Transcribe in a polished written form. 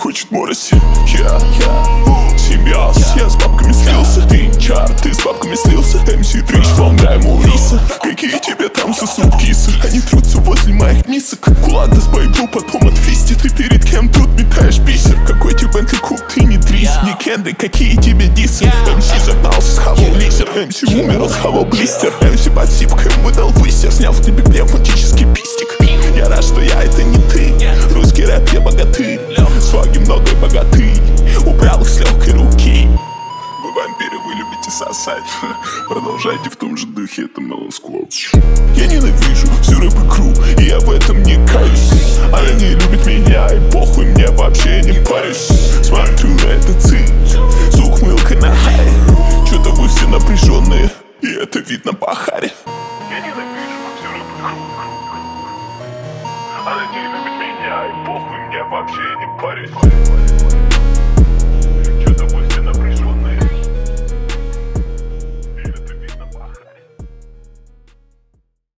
хочет мороси. Семья, я с бабками слился. Ты чар, ты с бабками слился. МС Трич, фонда ему риса. Какие тебе там сосут кисы? Они трутся возле моих мисок. Кулада с байбу, потом отфистит. Ты перед кем тут метаешь бисер? Какой тебе Бентли Куб, ты не трис. Не кенды, какие тебе дисы? МС загнался, схавал лизер. МС умер, схавал блистер. МС под сипкой выдал высер. Снял в тебе пневматический пистик. Я рад, что я это не ты. Русский рэп, я богатырь. Сваги много и богатый. Убрал их с легкой руки. Вы вампиры, вы любите сосать. Продолжайте в том же духе, это Melon Squad. Я ненавижу всю рэп-игру, и я в этом не каюсь. Она не любит меня, и похуй, мне вообще не парюсь. Смотрю на этот цит с ухмылкой на хай. Чё-то вы все напряженные, и это видно по харе. Я ненавижу всю рэп-игру. Она не любит меня, и похуй, мне вообще не парюсь.